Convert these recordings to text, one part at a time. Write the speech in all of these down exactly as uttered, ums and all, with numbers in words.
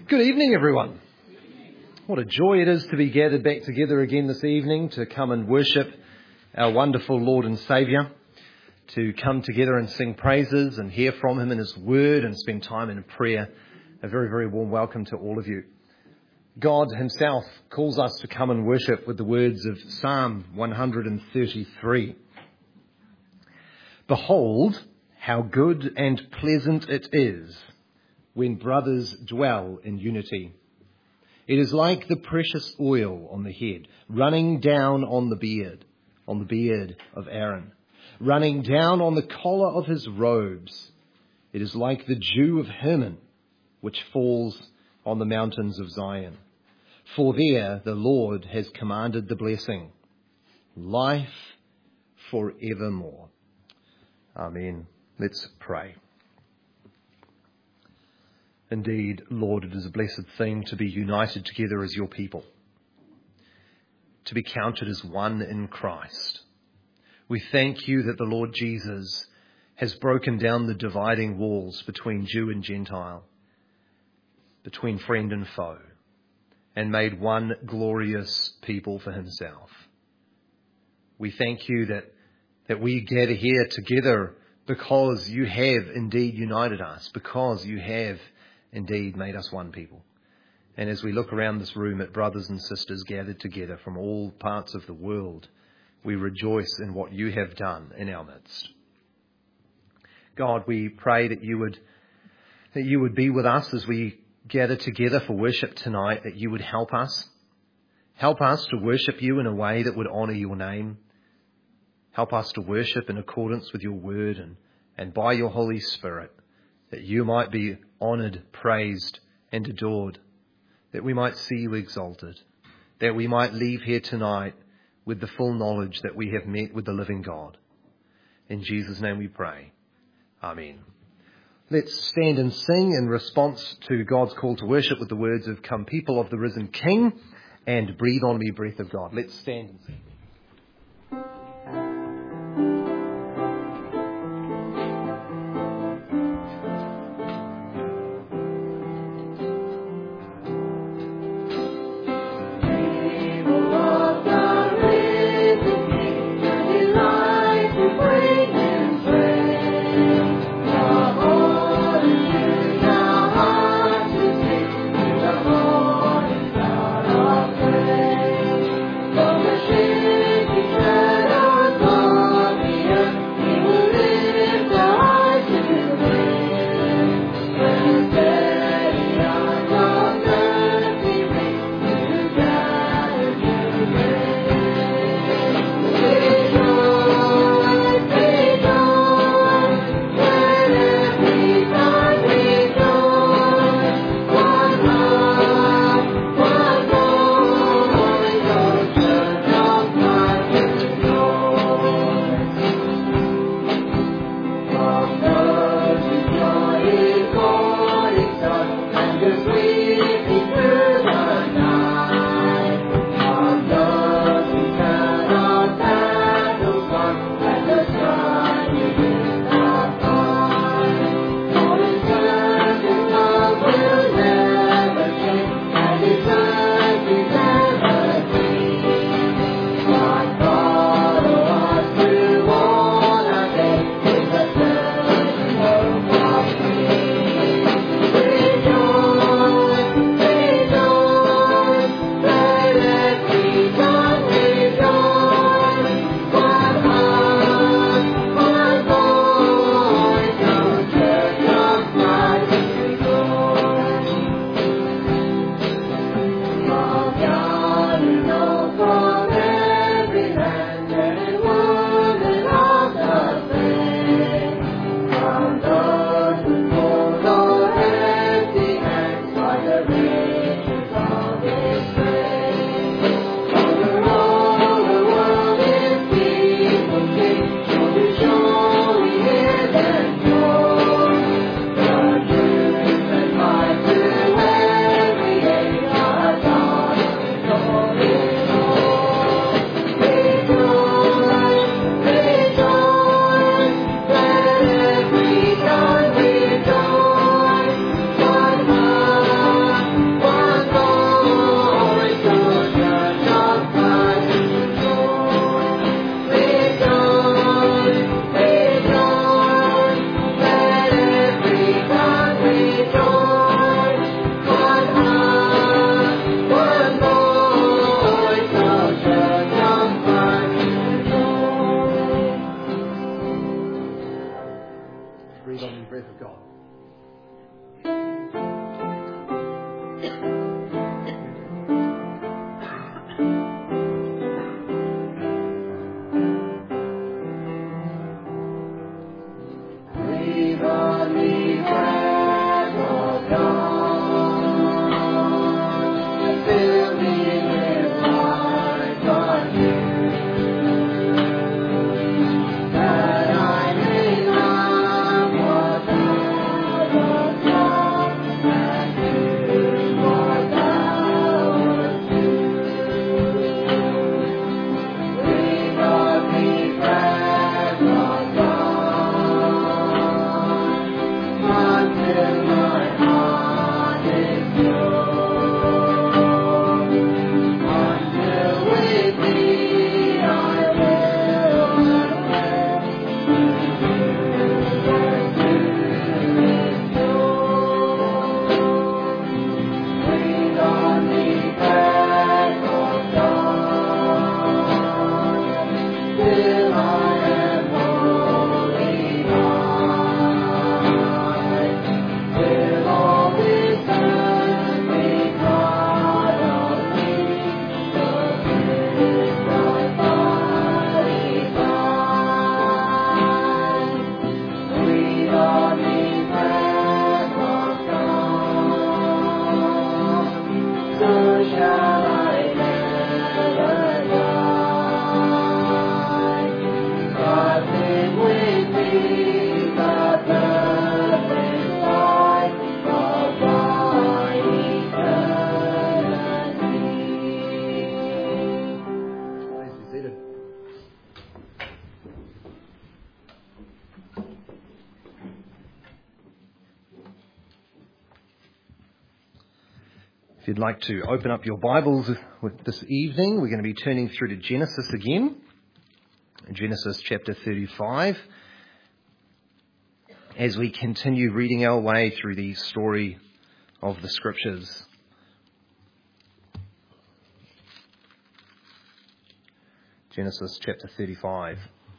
Good evening, everyone. What a joy it is to be gathered back together again this evening to come and worship our wonderful Lord and Saviour, to come together and sing praises and hear from Him in His Word and spend time in prayer. A very, very warm welcome to all of you. God Himself calls us to come and worship with the words of Psalm one thirty-three. Behold, how good and pleasant it is when brothers dwell in unity. It is like the precious oil on the head, running down on the beard, on the beard of Aaron, running down on the collar of his robes. It is like the dew of Hermon, which falls on the mountains of Zion. For there the Lord has commanded the blessing, life forevermore. Amen. Let's pray. Indeed, Lord, it is a blessed thing to be united together as your people, to be counted as one in Christ. We thank you that the Lord Jesus has broken down the dividing walls between Jew and Gentile, between friend and foe, and made one glorious people for himself. We thank you that, that we gather here together because you have indeed united us, because you have indeed made us one people. And as we look around this room at brothers and sisters gathered together from all parts of the world, we rejoice in what you have done in our midst. God, we pray that you would that you would be with us as we gather together for worship tonight, that you would help us. Help us to worship you in a way that would honour your name. Help us to worship in accordance with your word and, and by your Holy Spirit, that you might be honoured, praised and adored, that we might see you exalted, that we might leave here tonight with the full knowledge that we have met with the living God. In Jesus' name we pray. Amen. Let's stand and sing in response to God's call to worship with the words of "Come people of the risen King" and "Breathe on me, breath of God." Let's stand and sing. She breath of God. If you'd like to open up your Bibles with this evening, we're going to be turning through to Genesis again, Genesis chapter thirty-five, as we continue reading our way through the story of the Scriptures. Genesis chapter thirty-five.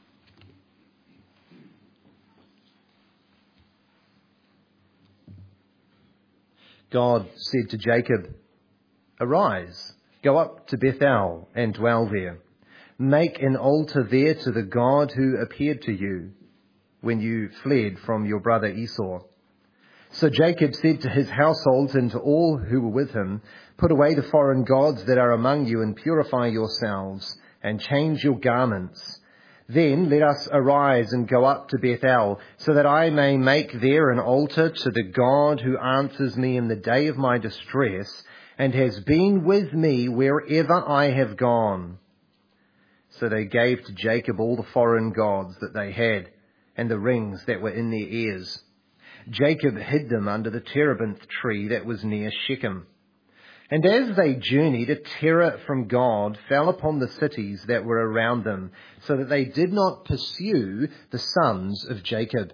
God said to Jacob, "Arise, go up to Bethel and dwell there. Make an altar there to the God who appeared to you when you fled from your brother Esau." So Jacob said to his household and to all who were with him, "Put away the foreign gods that are among you and purify yourselves and change your garments. Then let us arise and go up to Bethel, so that I may make there an altar to the God who answers me in the day of my distress and has been with me wherever I have gone." So they gave to Jacob all the foreign gods that they had and the rings that were in their ears. Jacob hid them under the terebinth tree that was near Shechem. And as they journeyed, a terror from God fell upon the cities that were around them, so that they did not pursue the sons of Jacob.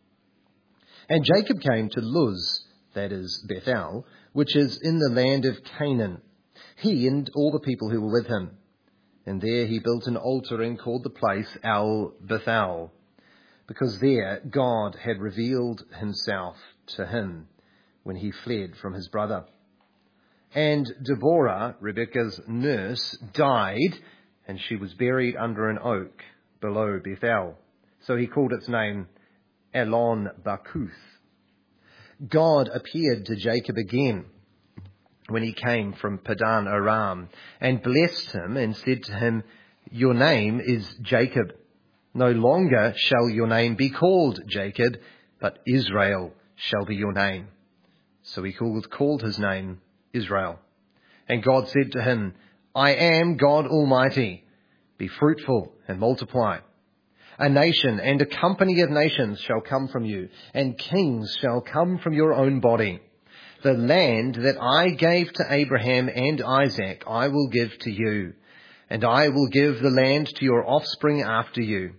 And Jacob came to Luz, that is Bethel, which is in the land of Canaan, he and all the people who were with him. And there he built an altar and called the place El Bethel, because there God had revealed himself to him when he fled from his brother. And Deborah, Rebekah's nurse, died, and she was buried under an oak below Bethel. So he called its name Elon Bakuth. God appeared to Jacob again when he came from Padan Aram, and blessed him and said to him, "Your name is Jacob. No longer shall your name be called Jacob, but Israel shall be your name." So he called, called his name Israel. And God said to him, "I am God Almighty. Be fruitful and multiply. A nation and a company of nations shall come from you, and kings shall come from your own body. The land that I gave to Abraham and Isaac I will give to you, and I will give the land to your offspring after you."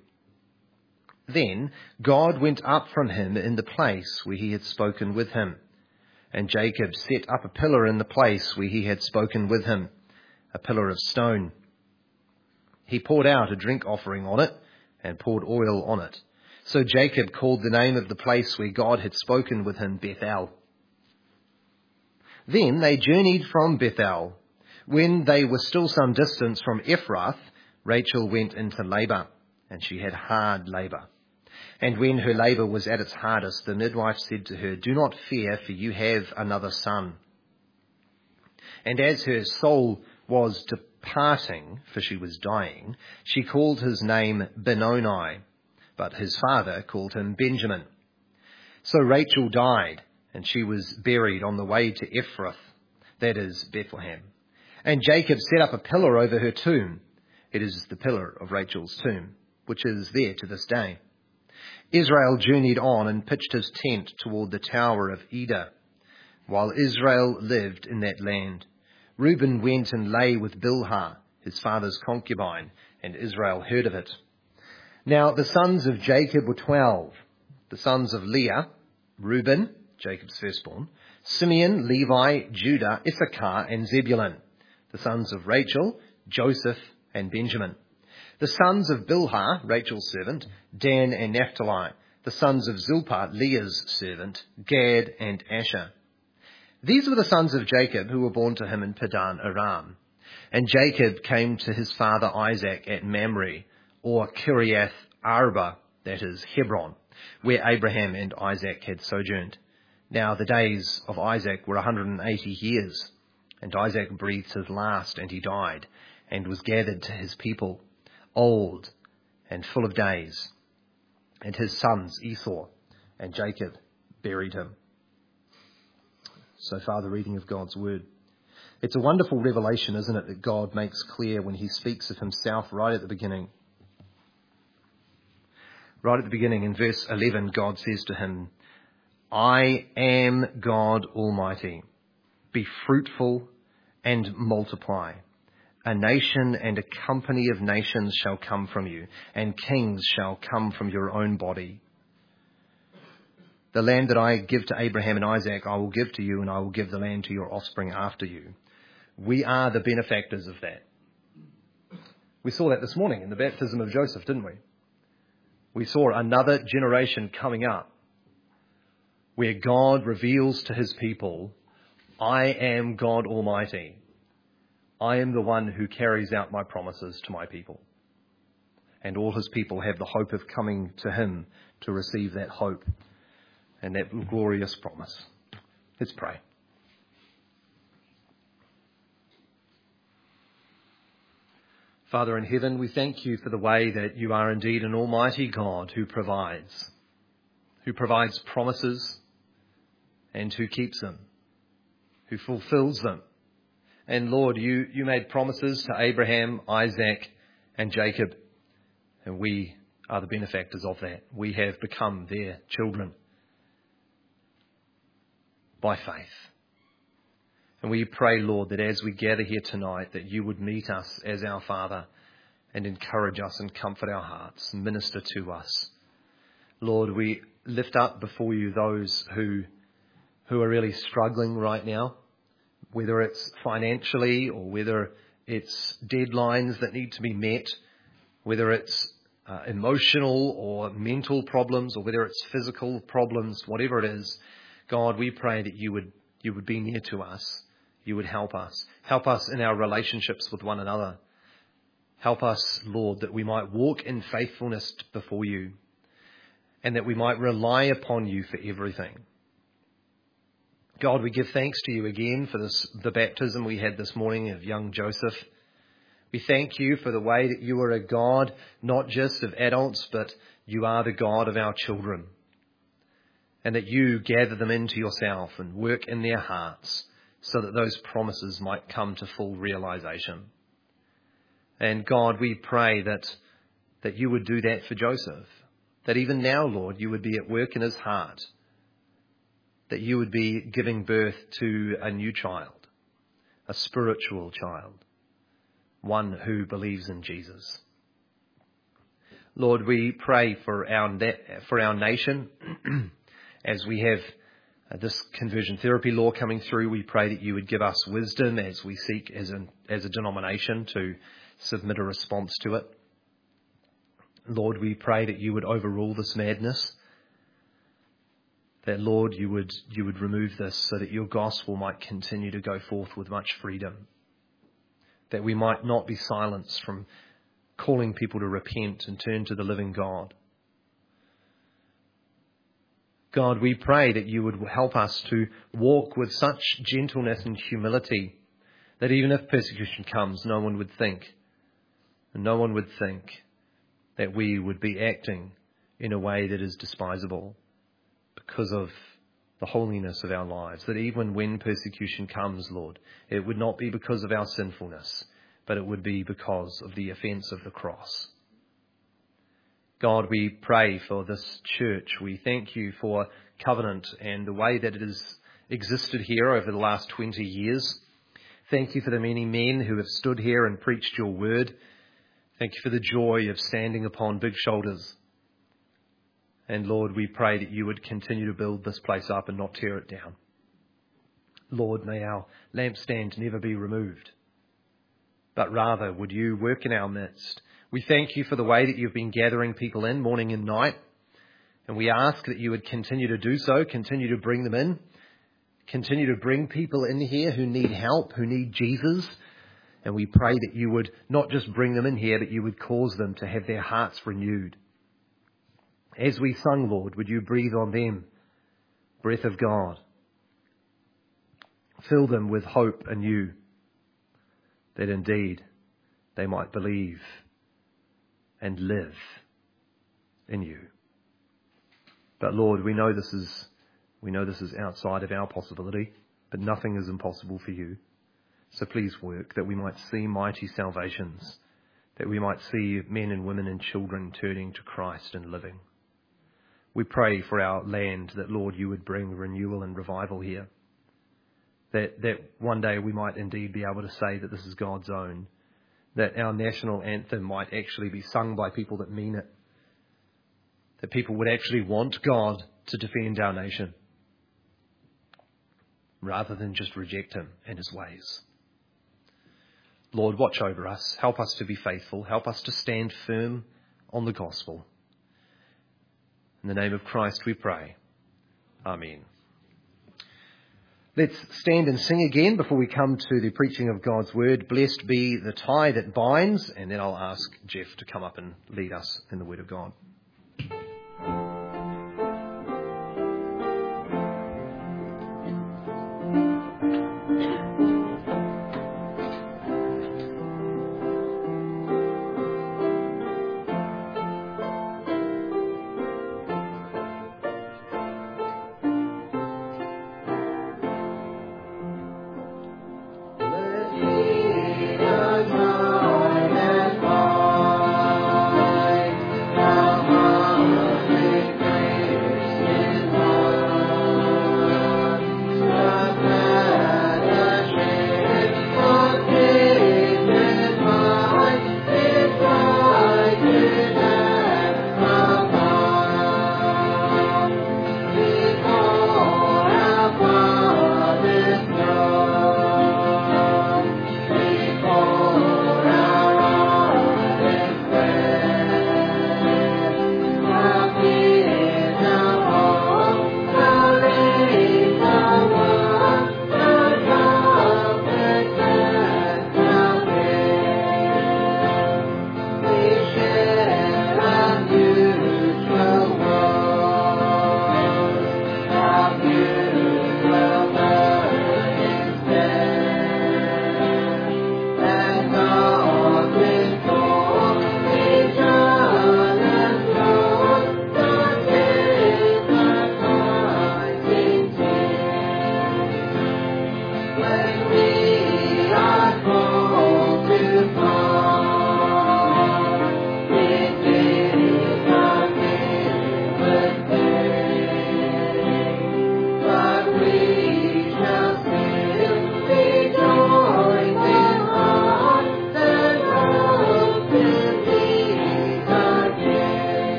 Then God went up from him in the place where he had spoken with him. And Jacob set up a pillar in the place where he had spoken with him, a pillar of stone. He poured out a drink offering on it and poured oil on it. So Jacob called the name of the place where God had spoken with him Bethel. Then they journeyed from Bethel. When they were still some distance from Ephrath, Rachel went into labour, and she had hard labour. And when her labour was at its hardest, the midwife said to her, "Do not fear, for you have another son." And as her soul was departing, for she was dying, she called his name Benoni, but his father called him Benjamin. So Rachel died, and she was buried on the way to Ephrath, that is, Bethlehem. And Jacob set up a pillar over her tomb. It is the pillar of Rachel's tomb, which is there to this day. Israel journeyed on and pitched his tent toward the tower of Eder, while Israel lived in that land. Reuben went and lay with Bilhah, his father's concubine, and Israel heard of it. Now the sons of Jacob were twelve. The sons of Leah, Reuben, Jacob's firstborn, Simeon, Levi, Judah, Issachar, and Zebulun. The sons of Rachel, Joseph, and Benjamin. The sons of Bilhah, Rachel's servant, Dan and Naphtali. The sons of Zilpah, Leah's servant, Gad and Asher. These were the sons of Jacob who were born to him in Padan Aram. And Jacob came to his father Isaac at Mamre, or Kiriath Arba, that is Hebron, where Abraham and Isaac had sojourned. Now the days of Isaac were one hundred eighty years, and Isaac breathed his last, and he died, and was gathered to his people, old and full of days. And his sons Esau and Jacob buried him. So far, the reading of God's word. It's a wonderful revelation, isn't it, that God makes clear when he speaks of himself right at the beginning. Right at the beginning, in verse eleven, God says to him, "I am God Almighty. Be fruitful and multiply. A nation and a company of nations shall come from you, and kings shall come from your own body. The land that I give to Abraham and Isaac, I will give to you, and I will give the land to your offspring after you." We are the benefactors of that. We saw that this morning in the baptism of Joseph, didn't we? We saw another generation coming up where God reveals to his people, "I am God Almighty. I am the one who carries out my promises to my people." And all his people have the hope of coming to him to receive that hope and that glorious promise. Let's pray. Father in heaven, we thank you for the way that you are indeed an almighty God who provides, who provides promises and who keeps them, who fulfills them. And Lord, you, you made promises to Abraham, Isaac, and Jacob, and we are the benefactors of that. We have become their children by faith. And we pray, Lord, that as we gather here tonight, that you would meet us as our Father and encourage us and comfort our hearts, minister to us. Lord, we lift up before you those who, who are really struggling right now, whether it's financially or whether it's deadlines that need to be met, whether it's uh, emotional or mental problems, or whether it's physical problems, whatever it is. God, we pray that you would you would be near to us. You would help us. Help us in our relationships with one another. Help us, Lord, that we might walk in faithfulness before you and that we might rely upon you for everything. God, we give thanks to you again for this, the baptism we had this morning of young Joseph. We thank you for the way that you are a God, not just of adults, but you are the God of our children, and that you gather them into yourself and work in their hearts so that those promises might come to full realization. And God, we pray that, that you would do that for Joseph, that even now, Lord, you would be at work in his heart, that you would be giving birth to a new child, a spiritual child, one who believes in Jesus. Lord, we pray for our, for our nation as we have Uh, this conversion therapy law coming through. We pray that you would give us wisdom as we seek as, an, as a denomination to submit a response to it. Lord, we pray that you would overrule this madness, that, Lord, you would, you would remove this so that your gospel might continue to go forth with much freedom, that we might not be silenced from calling people to repent and turn to the living God. God, we pray that you would help us to walk with such gentleness and humility that even if persecution comes, no one would think, and no one would think that we would be acting in a way that is despisable because of the holiness of our lives. That even when persecution comes, Lord, it would not be because of our sinfulness, but it would be because of the offence of the cross. God, we pray for this church. We thank you for Covenant and the way that it has existed here over the last twenty years. Thank you for the many men who have stood here and preached your word. Thank you for the joy of standing upon big shoulders. And Lord, we pray that you would continue to build this place up and not tear it down. Lord, may our lampstand never be removed, but rather would you work in our midst. We thank you for the way that you've been gathering people in morning and night. And we ask that you would continue to do so, continue to bring them in, continue to bring people in here who need help, who need Jesus. And we pray that you would not just bring them in here, but you would cause them to have their hearts renewed. As we sung, Lord, would you breathe on them, breath of God. Fill them with hope anew, that indeed they might believe and live in you. But Lord, we know this is we know this is outside of our possibility, but nothing is impossible for you. So please work that we might see mighty salvations, that we might see men and women and children turning to Christ and living. We pray for our land that, Lord, you would bring renewal and revival here, that that one day we might indeed be able to say that this is God's own, that our national anthem might actually be sung by people that mean it, that people would actually want God to defend our nation rather than just reject him and his ways. Lord, watch over us. Help us to be faithful. Help us to stand firm on the gospel. In the name of Christ we pray. Amen. Let's stand and sing again before we come to the preaching of God's word. Blessed be the tie that binds, and then I'll ask Jeff to come up and lead us in the word of God. Thank you.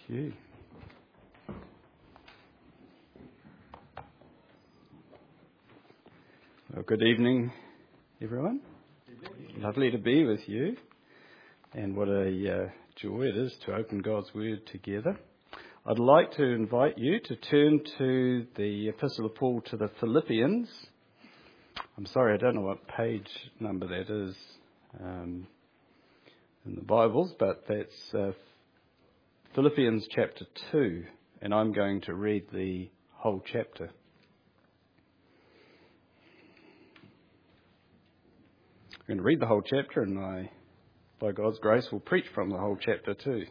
you. Well, good evening, everyone. Evening. Lovely to be with you. And what a uh, joy it is to open God's Word together. I'd like to invite you to turn to the Epistle of Paul to the Philippians. I'm sorry, I don't know what page number that is um, in the Bibles, but that's uh, Philippians chapter two, and I'm going to read the whole chapter. I'm going to read the whole chapter, and I, by God's grace, will preach from the whole chapter too.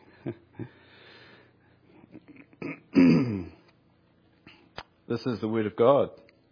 This is the Word of God.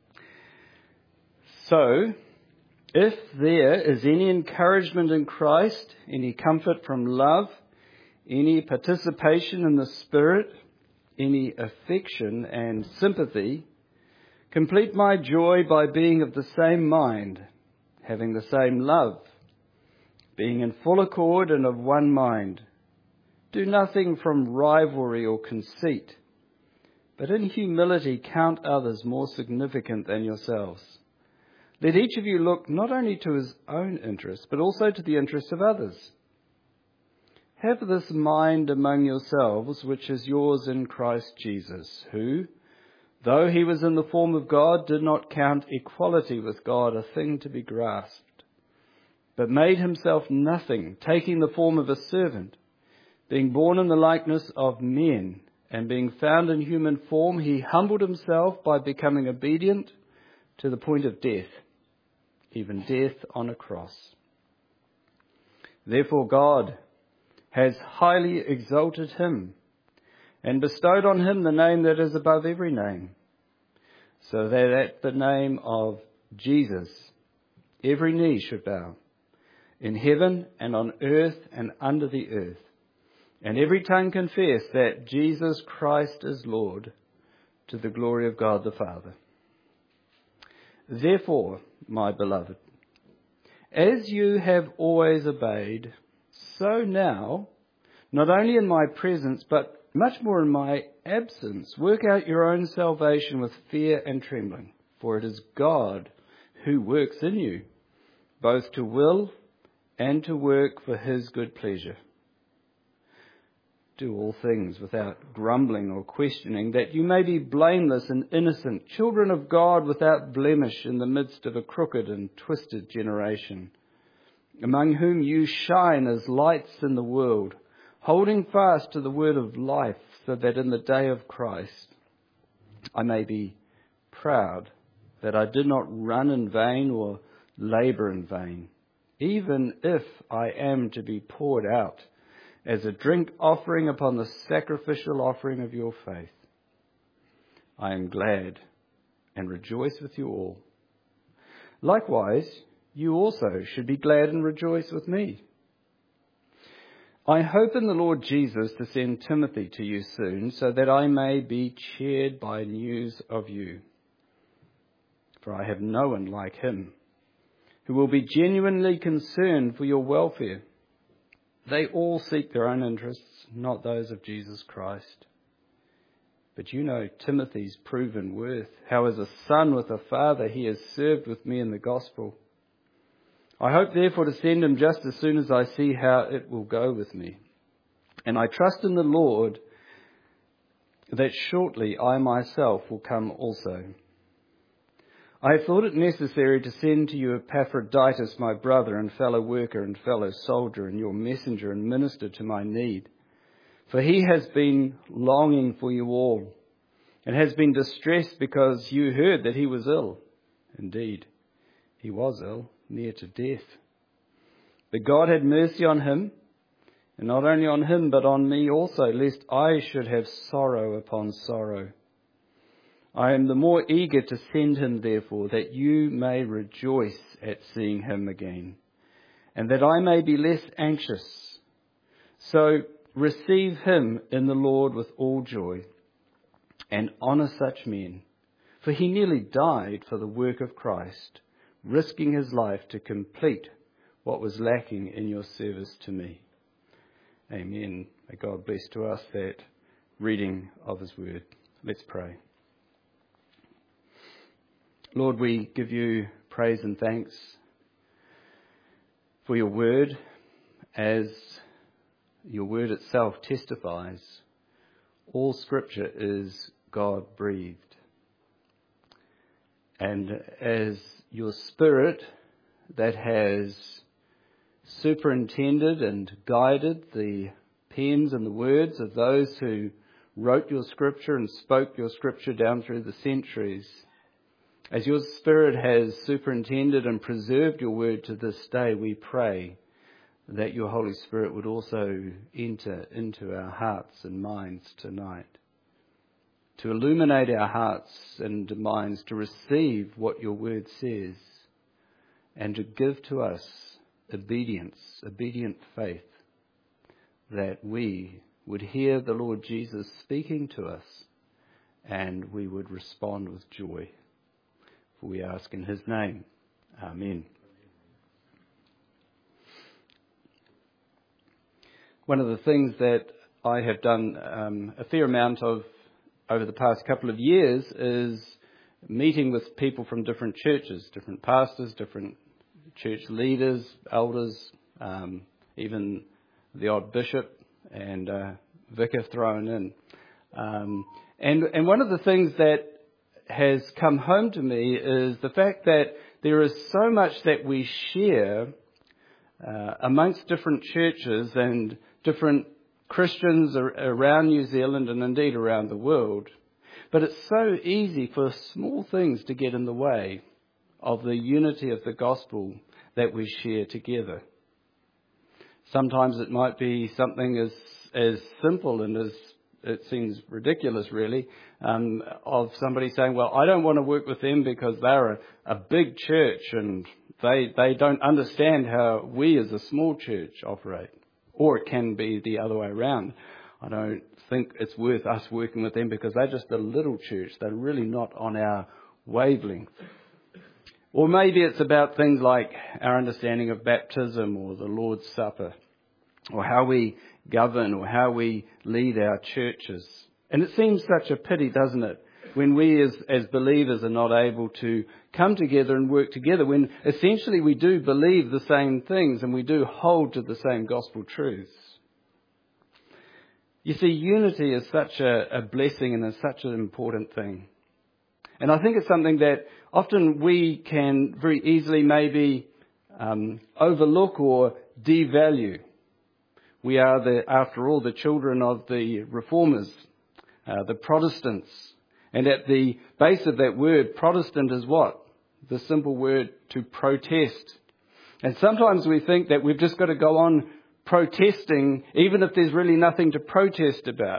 So, if there is any encouragement in Christ, any comfort from love, any participation in the Spirit, any affection and sympathy, complete my joy by being of the same mind, having the same love, being in full accord and of one mind. Do nothing from rivalry or conceit, but in humility count others more significant than yourselves. Let each of you look not only to his own interests, but also to the interests of others. Have this mind among yourselves, which is yours in Christ Jesus, who, though he was in the form of God, did not count equality with God a thing to be grasped, but made himself nothing, taking the form of a servant, being born in the likeness of men, and being found in human form, he humbled himself by becoming obedient to the point of death, even death on a cross. Therefore God has highly exalted him and bestowed on him the name that is above every name, so that at the name of Jesus every knee should bow, in heaven and on earth and under the earth, and every tongue confess that Jesus Christ is Lord, to the glory of God the Father. Therefore, my beloved, as you have always obeyed, so now, not only in my presence, but much more in my absence, work out your own salvation with fear and trembling, for it is God who works in you, both to will and to work for his good pleasure. Do all things without grumbling or questioning, that you may be blameless and innocent, children of God without blemish in the midst of a crooked and twisted generation, among whom you shine as lights in the world, holding fast to the word of life, so that in the day of Christ I may be proud that I did not run in vain or labour in vain, even if I am to be poured out as a drink offering upon the sacrificial offering of your faith. I am glad and rejoice with you all. Likewise, you also should be glad and rejoice with me. I hope in the Lord Jesus to send Timothy to you soon, so that I may be cheered by news of you. For I have no one like him, who will be genuinely concerned for your welfare. They all seek their own interests, not those of Jesus Christ. But you know Timothy's proven worth, how as a son with a father he has served with me in the gospel. I hope therefore to send him just as soon as I see how it will go with me. And I trust in the Lord that shortly I myself will come also. I have thought it necessary to send to you Epaphroditus, my brother and fellow worker and fellow soldier, and your messenger and minister to my need. For he has been longing for you all, and has been distressed because you heard that he was ill. Indeed, he was ill, near to death. But God had mercy on him, and not only on him, but on me also, lest I should have sorrow upon sorrow. I am the more eager to send him, therefore, that you may rejoice at seeing him again, and that I may be less anxious. So receive him in the Lord with all joy, and honour such men, for he nearly died for the work of Christ, risking his life to complete what was lacking in your service to me. Amen. May God bless to us that reading of his word. Let's pray. Lord, we give you praise and thanks for your word, as your word itself testifies. All scripture is God-breathed. And as your Spirit that has superintended and guided the pens and the words of those who wrote your scripture and spoke your scripture down through the centuries, as your Spirit has superintended and preserved your word to this day, we pray that your Holy Spirit would also enter into our hearts and minds tonight, to illuminate our hearts and minds to receive what your word says, and to give to us obedience, obedient faith, that we would hear the Lord Jesus speaking to us and we would respond with joy. For we ask in his name. Amen. One of the things that I have done um, a fair amount of over the past couple of years is meeting with people from different churches, different pastors, different church leaders, elders, um, even the odd bishop and uh, vicar thrown in. Um, and, and one of the things that has come home to me is the fact that there is so much that we share uh, amongst different churches and different Christians around New Zealand and indeed around the world. But it's so easy for small things to get in the way of the unity of the gospel that we share together. Sometimes it might be something as as simple and as it seems ridiculous, really, um, of somebody saying, well, I don't want to work with them because they're a, a big church and they they don't understand how we as a small church operate. Or it can be the other way around. I don't think it's worth us working with them because they're just a little church. They're really not on our wavelength. Or maybe it's about things like our understanding of baptism or the Lord's Supper, or how we govern or how we lead our churches. And it seems such a pity, doesn't it, when we as, as believers are not able to come together and work together, when essentially we do believe the same things and we do hold to the same gospel truths. You see, unity is such a, a blessing and is such an important thing. And I think it's something that often we can very easily maybe um, overlook or devalue. We are, the, after all, the children of the Reformers, uh, the Protestants. And at the base of that word, Protestant is what? The simple word to protest. And sometimes we think that we've just got to go on protesting, even if there's really nothing to protest about.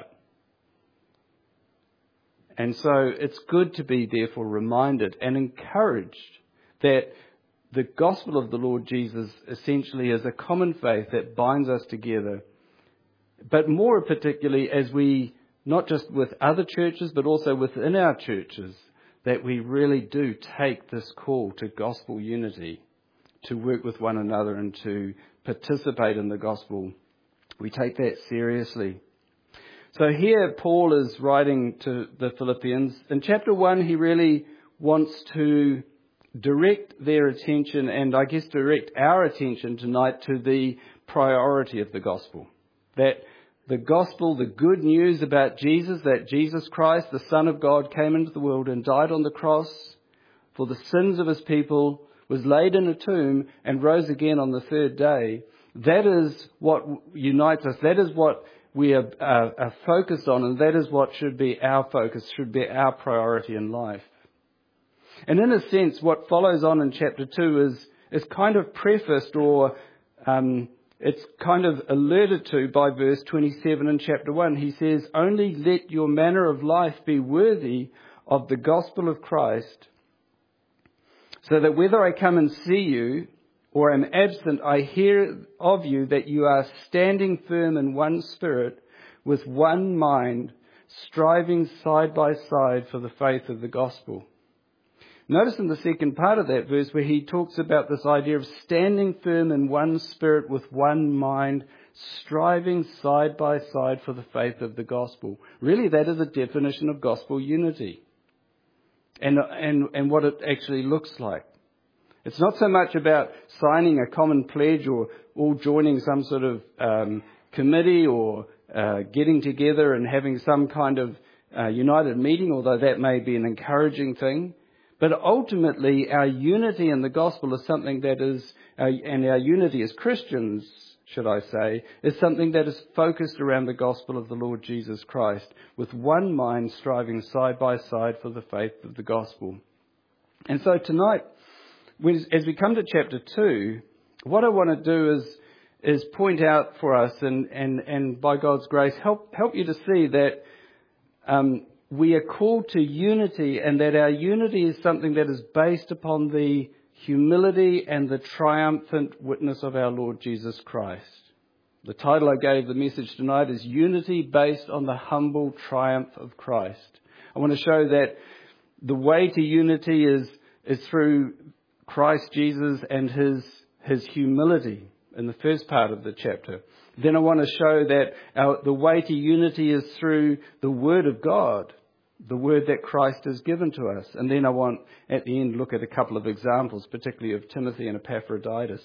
And so it's good to be therefore reminded and encouraged that the gospel of the Lord Jesus essentially is a common faith that binds us together. But more particularly as we, not just with other churches, but also within our churches, that we really do take this call to gospel unity, to work with one another and to participate in the gospel. We take that seriously. So here Paul is writing to the Philippians. In chapter one, he really wants to direct their attention, and I guess direct our attention tonight, to the priority of the gospel. That the gospel, the good news about Jesus, that Jesus Christ, the Son of God, came into the world and died on the cross for the sins of his people, was laid in a tomb and rose again on the third day. That is what unites us. That is what we are, uh, are focused on, and that is what should be our focus, should be our priority in life. And in a sense, what follows on in chapter two is, is kind of prefaced, or um, it's kind of alluded to by verse twenty-seven in chapter one. He says, "Only let your manner of life be worthy of the gospel of Christ, so that whether I come and see you or am absent, I hear of you that you are standing firm in one spirit, with one mind, striving side by side for the faith of the gospel." Notice in the second part of that verse where he talks about this idea of standing firm in one spirit with one mind, striving side by side for the faith of the gospel. Really, that is a definition of gospel unity and, and, and what it actually looks like. It's not so much about signing a common pledge or all joining some sort of um, committee or uh, getting together and having some kind of uh, united meeting, although that may be an encouraging thing. But ultimately, our unity in the gospel is something that is, uh, and our unity as Christians, should I say, is something that is focused around the gospel of the Lord Jesus Christ, with one mind striving side by side for the faith of the gospel. And so tonight, as we come to chapter two, what I want to do is is point out for us, and, and, and by God's grace, help help you to see that um, we are called to unity, and that our unity is something that is based upon the humility and the triumphant witness of our Lord Jesus Christ. The title I gave the message tonight is Unity Based on the Humble Triumph of Christ. I want to show that the way to unity is is through Christ Jesus and his his humility in the first part of the chapter. Then I want to show that our, the way to unity is through the Word of God, the Word that Christ has given to us. And then I want, at the end, look at a couple of examples, particularly of Timothy and Epaphroditus.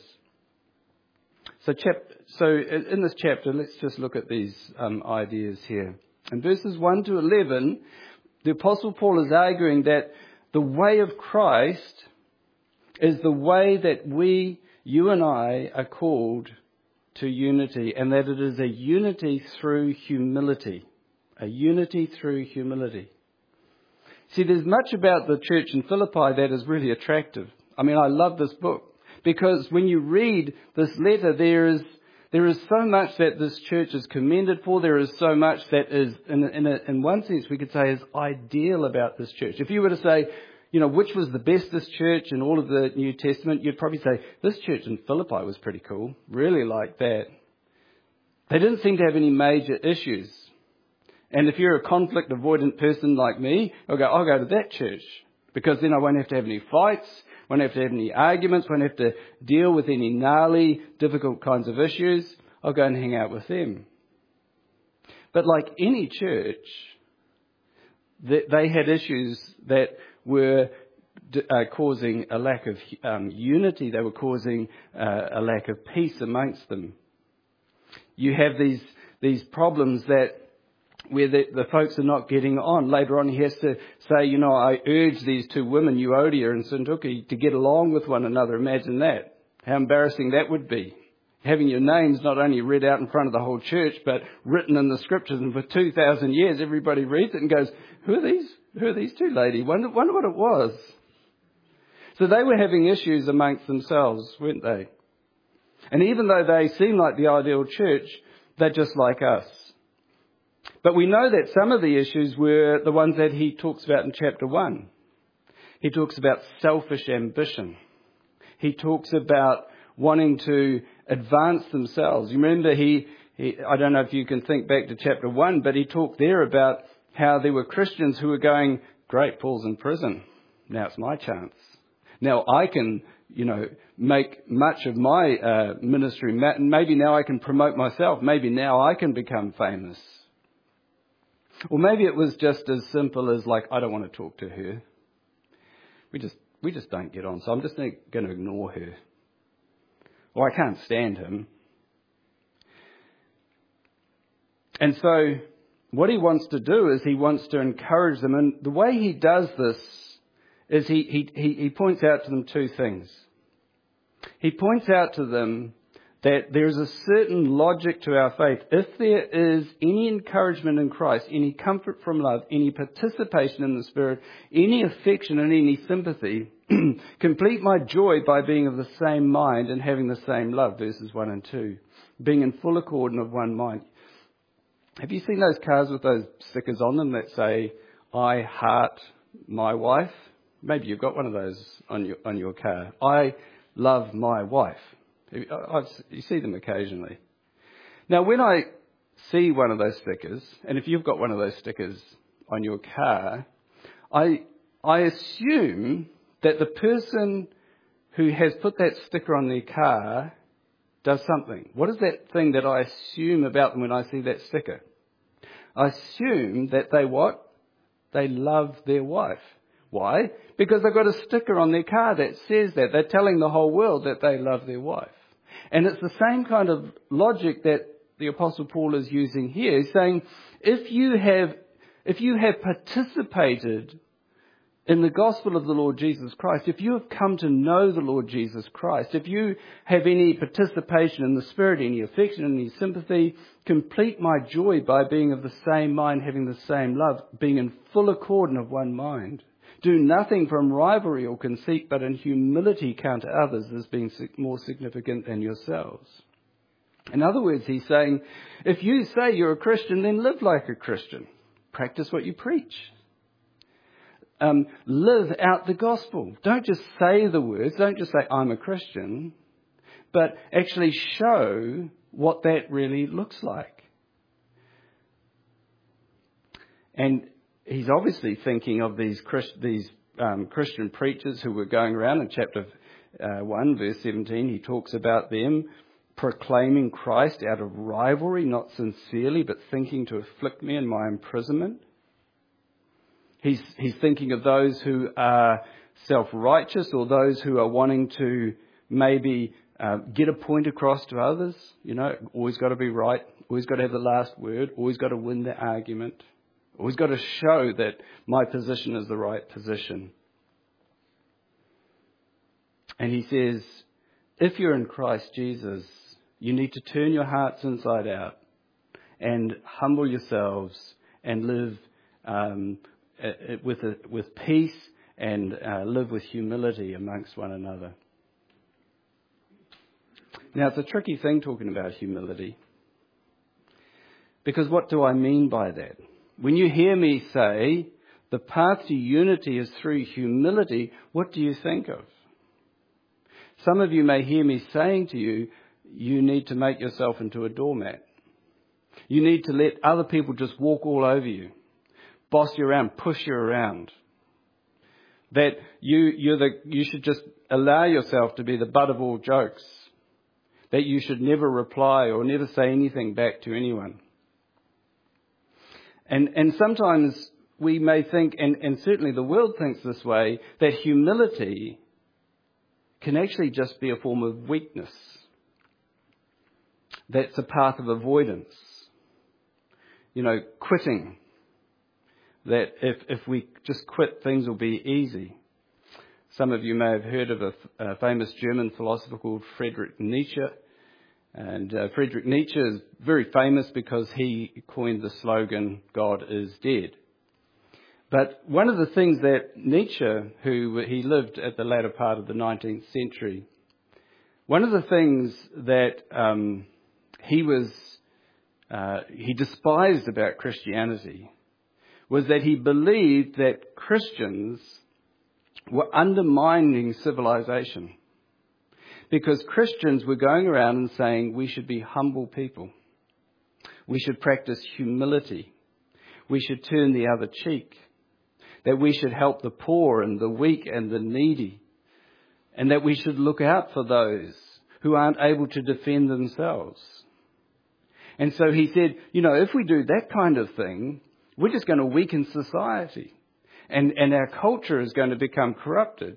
So, chap- so in this chapter, let's just look at these um, ideas here. In verses one to eleven, the Apostle Paul is arguing that the way of Christ is the way that we, you and I, are called to unity, and that it is a unity through humility. A unity through humility. See, there's much about the church in Philippi that is really attractive. I mean, I love this book, because when you read this letter, there is there is so much that this church is commended for. There is so much that is, in, in, a, in one sense, we could say is ideal about this church. If you were to say, you know, which was the bestest church in all of the New Testament, you'd probably say, this church in Philippi was pretty cool. Really like that. They didn't seem to have any major issues. And if you're a conflict avoidant person like me, I'll go, I'll go to that church, because then I won't have to have any fights, won't have to have any arguments, won't have to deal with any gnarly, difficult kinds of issues. I'll go and hang out with them. But like any church, they had issues that were uh, causing a lack of um, unity. They were causing uh, a lack of peace amongst them. You have these these problems that where the, the folks are not getting on. Later on, he has to say, you know, I urge these two women, Euodia and Syntyche, to get along with one another. Imagine that. How embarrassing that would be. Having your names not only read out in front of the whole church, but written in the scriptures. And for two thousand years, everybody reads it and goes, who are these? Who are these two ladies? Wonder, wonder what it was. So they were having issues amongst themselves, weren't they? And even though they seem like the ideal church, they're just like us. But we know that some of the issues were the ones that he talks about in chapter one. He talks about selfish ambition. He talks about wanting to advance themselves. You remember he, he, I don't know if you can think back to chapter one, but he talked there about how there were Christians who were going, great, Paul's in prison. Now it's my chance. Now I can, you know, make much of my uh, ministry. Maybe now I can promote myself. Maybe now I can become famous. Or maybe it was just as simple as like, I don't want to talk to her. We just we just don't get on, so I'm just going to ignore her. Or I can't stand him. And so what he wants to do is he wants to encourage them. And the way he does this is he, he, he, he points out to them two things. He points out to them that there is a certain logic to our faith. If there is any encouragement in Christ, any comfort from love, any participation in the Spirit, any affection and any sympathy, complete my joy by being of the same mind and having the same love, verses one and two, being in full accord and of one mind. Have you seen those cars with those stickers on them that say, I heart my wife? Maybe you've got one of those on your on your car. I love my wife. I've, you see them occasionally. Now, when I see one of those stickers, and if you've got one of those stickers on your car, I I assume that the person who has put that sticker on their car does something. What is that thing that I assume about them when I see that sticker? I assume that they what? They love their wife. Why? Because they've got a sticker on their car that says that. They're telling the whole world that they love their wife. And it's the same kind of logic that the Apostle Paul is using here. He's saying, if you have, if you have participated in the gospel of the Lord Jesus Christ, if you have come to know the Lord Jesus Christ, if you have any participation in the Spirit, any affection, any sympathy, complete my joy by being of the same mind, having the same love, being in full accord and of one mind. Do nothing from rivalry or conceit, but in humility count others as being more significant than yourselves. In other words, he's saying, if you say you're a Christian, then live like a Christian. Practice what you preach. Um, live out the gospel. Don't just say the words. Don't just say, I'm a Christian. But actually show what that really looks like. And he's obviously thinking of these Christ, these um, Christian preachers who were going around in chapter uh, one, verse seventeen. He talks about them proclaiming Christ out of rivalry, not sincerely, but thinking to afflict me in my imprisonment. He's, he's thinking of those who are self-righteous or those who are wanting to maybe uh, get a point across to others. You know, always got to be right, always got to have the last word, always got to win the argument, always got to show that my position is the right position. And he says, if you're in Christ Jesus, you need to turn your hearts inside out and humble yourselves and live um, with a, with peace and uh, live with humility amongst one another. Now, it's a tricky thing talking about humility. Because what do I mean by that? When you hear me say the path to unity is through humility, what do you think of? Some of you may hear me saying to you, you need to make yourself into a doormat. You need to let other people just walk all over you, boss you around, push you around. That you you're the you should just allow yourself to be the butt of all jokes. That you should never reply or never say anything back to anyone. And and sometimes we may think, and, and certainly the world thinks this way, that humility can actually just be a form of weakness. That's a path of avoidance. You know, quitting. That if, if we just quit, things will be easy. Some of you may have heard of a, a famous German philosopher called Friedrich Nietzsche. And uh, Friedrich Nietzsche is very famous because he coined the slogan, God is dead. But one of the things that Nietzsche, who he lived at the latter part of the nineteenth century, one of the things that um, he was, uh, he despised about Christianity was that he believed that Christians were undermining civilization. Because Christians were going around and saying we should be humble people. We should practice humility. We should turn the other cheek. That we should help the poor and the weak and the needy. And that we should look out for those who aren't able to defend themselves. And so he said, you know, if we do that kind of thing, we're just going to weaken society. And, and our culture is going to become corrupted.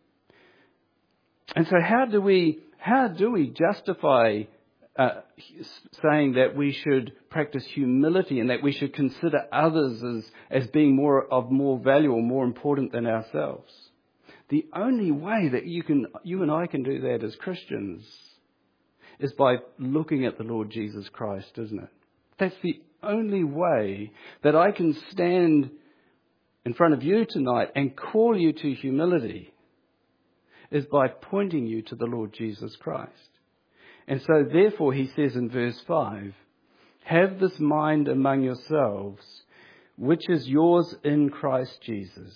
And so how do we how do we justify uh, saying that we should practice humility and that we should consider others as, as being more of more value or more important than ourselves? The only way that you can you and I can do that as Christians is by looking at the Lord Jesus Christ, isn't it? That's the only way that I can stand in front of you tonight and call you to humility, is by pointing you to the Lord Jesus Christ. And so therefore he says in verse five, have this mind among yourselves, which is yours in Christ Jesus.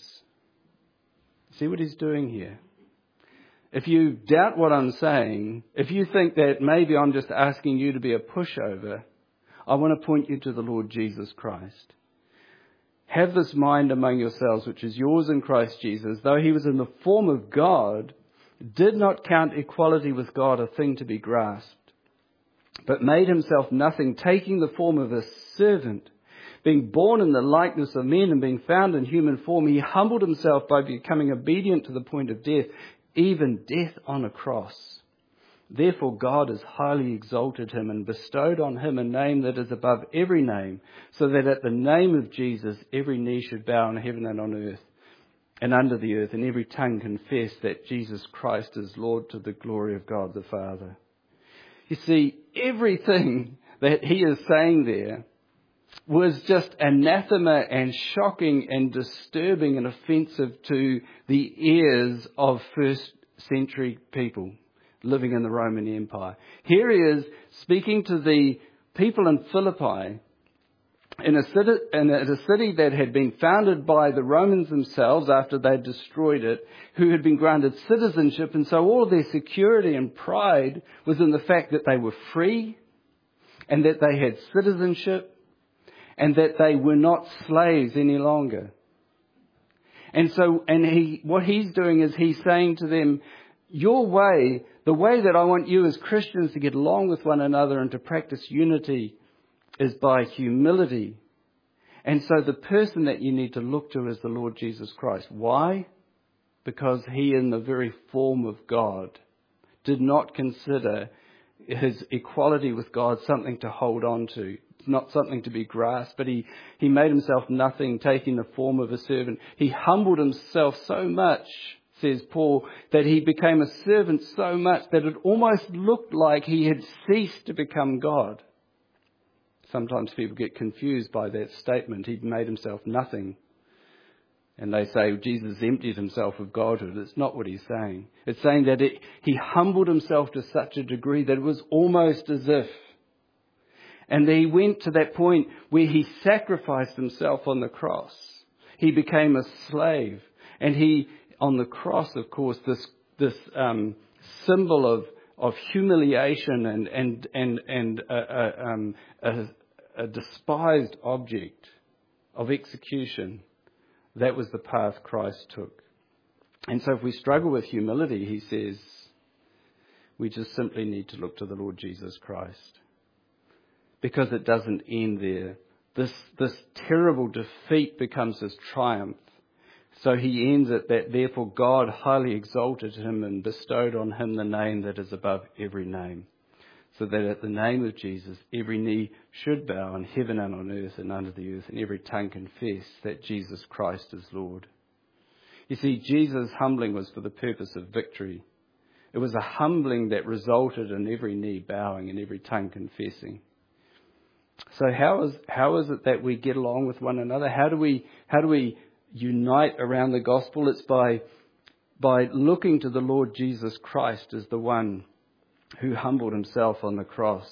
See what he's doing here? If you doubt what I'm saying, if you think that maybe I'm just asking you to be a pushover, I want to point you to the Lord Jesus Christ. Have this mind among yourselves, which is yours in Christ Jesus, though he was in the form of God, did not count equality with God a thing to be grasped, but made himself nothing, taking the form of a servant. Being born in the likeness of men and being found in human form, he humbled himself by becoming obedient to the point of death, even death on a cross. Therefore God has highly exalted him and bestowed on him a name that is above every name, so that at the name of Jesus every knee should bow in heaven and on earth and under the earth, and every tongue confess that Jesus Christ is Lord, to the glory of God the Father. You see, everything that he is saying there was just anathema and shocking and disturbing and offensive to the ears of first century people living in the Roman Empire. Here he is speaking to the people in Philippi, in a city, in a city that had been founded by the Romans themselves after they'd destroyed it, who had been granted citizenship, and so all of their security and pride was in the fact that they were free and that they had citizenship and that they were not slaves any longer. And so, and he, what he's doing is he's saying to them, your way, the way that I want you as Christians to get along with one another and to practice unity is by humility. And so the person that you need to look to is the Lord Jesus Christ. Why? Because he, in the very form of God, did not consider his equality with God something to hold on to. It's not something to be grasped, but he, he made himself nothing, taking the form of a servant. He humbled himself so much, says Paul, that he became a servant so much that it almost looked like he had ceased to become God. Sometimes people get confused by that statement. He'd made himself nothing. And they say Jesus emptied himself of Godhood. It's not what he's saying. It's saying that it, he humbled himself to such a degree that it was almost as if. And he went to that point where he sacrificed himself on the cross. He became a slave. And he, on the cross, of course, this this um, symbol of of humiliation and and and and a, a, um, a, a despised object of execution. That was the path Christ took. And so if we struggle with humility, he says, we just simply need to look to the Lord Jesus Christ. Because it doesn't end there. This, this terrible defeat becomes his triumph. So he ends it that therefore God highly exalted him and bestowed on him the name that is above every name. So that at the name of Jesus, every knee should bow in heaven and on earth and under the earth, and every tongue confess that Jesus Christ is Lord. You see, Jesus' humbling was for the purpose of victory. It was a humbling that resulted in every knee bowing and every tongue confessing. So how is how is it that we get along with one another? How do we how do we unite around the gospel? It's by by looking to the Lord Jesus Christ as the one who humbled himself on the cross.